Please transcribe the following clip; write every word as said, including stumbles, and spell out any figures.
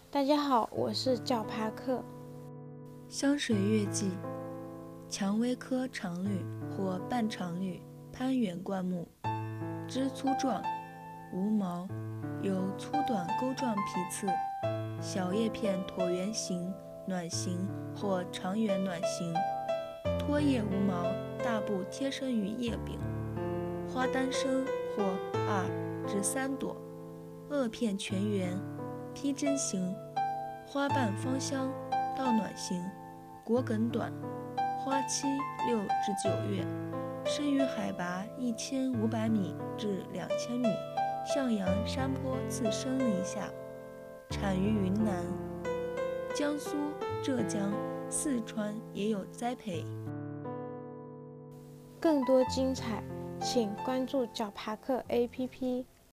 大家好，我是叫帕克。 香水月季，蔷薇科常绿或半常绿攀援灌木，枝粗壮，无毛，有粗短钩状皮刺，小叶片椭圆形、卵形或长圆卵形，托叶无毛，大部贴生于叶柄，花单生或二至三朵，萼片全圆，披针形，花瓣芳香，到卵形，果梗短，花期六至九月，生于海拔一千五百米至两千米向阳山坡次森林下，产于云南、江苏、浙江、四川也有栽培。 更多精彩，请关注叫帕克 A P P。